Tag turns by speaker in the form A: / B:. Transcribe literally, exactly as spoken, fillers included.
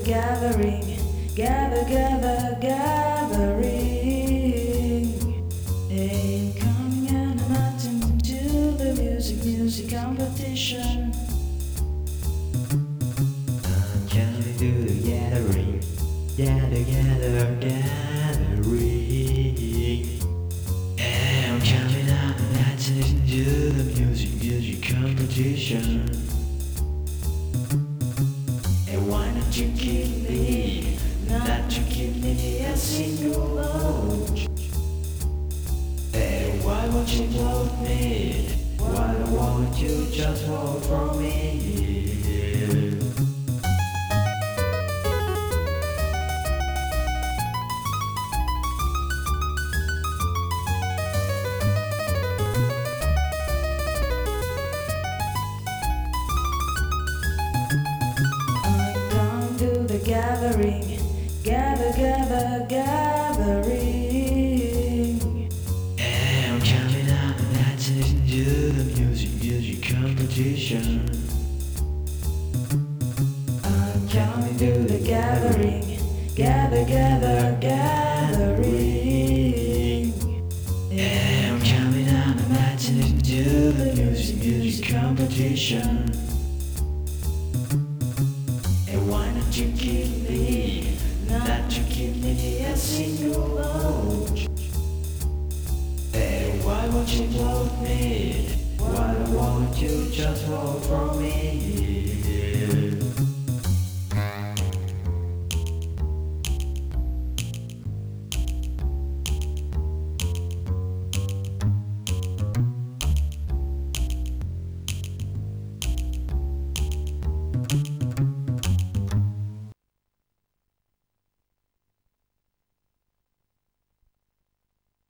A: gathering, gather, gather, gathering. Hey, coming and attending to the music, music competition.
B: I'm coming to the gathering, gather, gather, gathering. Hey, I'm coming up and attending to the music, music competition. Hey, why don't you give me, not you give me a single vote? Hey, why won't you vote me? Why won't you just vote for me?
A: Gathering, gather, gather, gathering.
B: Hey, I'm coming up and attending to the music, music competition.
A: I'm coming to the gathering, gather, gather, gathering.
B: Hey, I'm coming up and attending to the music, music competition. Why don't you give me, not to give me a single vote? Hey, why won't you vote me? Why won't you just vote for me?